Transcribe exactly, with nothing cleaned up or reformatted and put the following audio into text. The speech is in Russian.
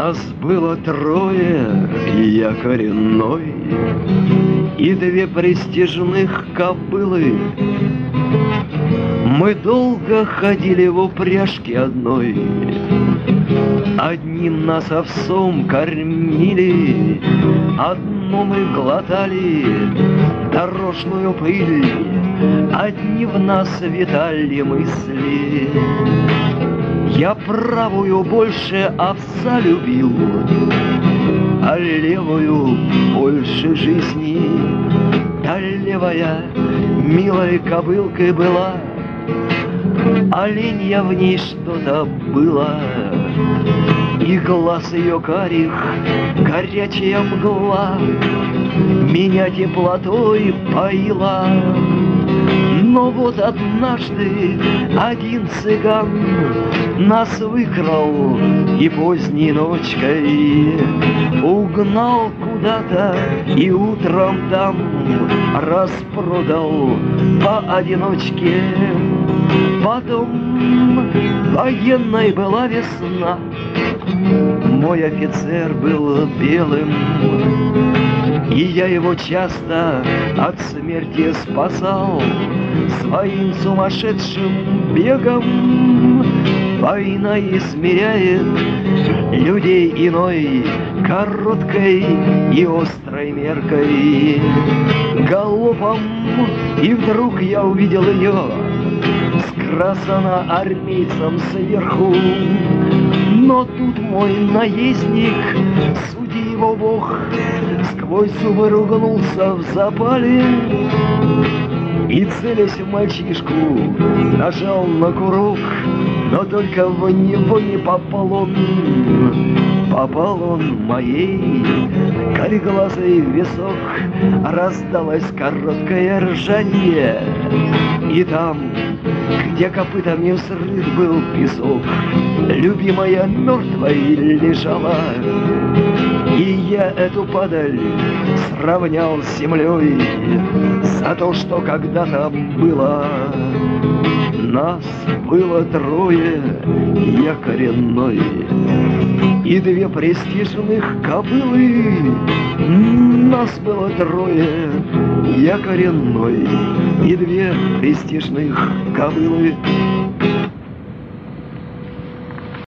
Нас было трое, я коренной, и две престижных кобылы. Мы долго ходили в упряжке одной, одним нас овсом кормили, одну мы глотали дорожную пыль, одни в нас витали мысли. Я правую больше овса любил, а левую больше жизни. Та левая милой кобылкой была, оленья в ней что-то было, и глаз ее карих горячая мгла меня теплотой поила. Но вот однажды один цыган нас выкрал и поздней ночкой угнал куда-то и утром там распродал поодиночке. Потом военной была весна, мой офицер был белым, и я его часто от смерти спасал своим сумасшедшим бегом. Война измеряет людей иной короткой и острой меркой. Галопом, и вдруг я увидел ее, скрасана армейцем сверху. Но тут мой наездник, судьи его бог, сквозь зубы ругнулся в запале и, целясь в мальчишку, нажал на курок, но только в него не попал он. Попал он моей кореглазой в висок, раздалось короткое ржанье, и там, где копытами взрыт был песок, любимая мертвой лежала. И я эту падаль сравнял с землей за то, что когда-то было. Нас было трое, я коренной, и две престижных кобылы. Нас было трое, я коренной, и две престижных кобылы.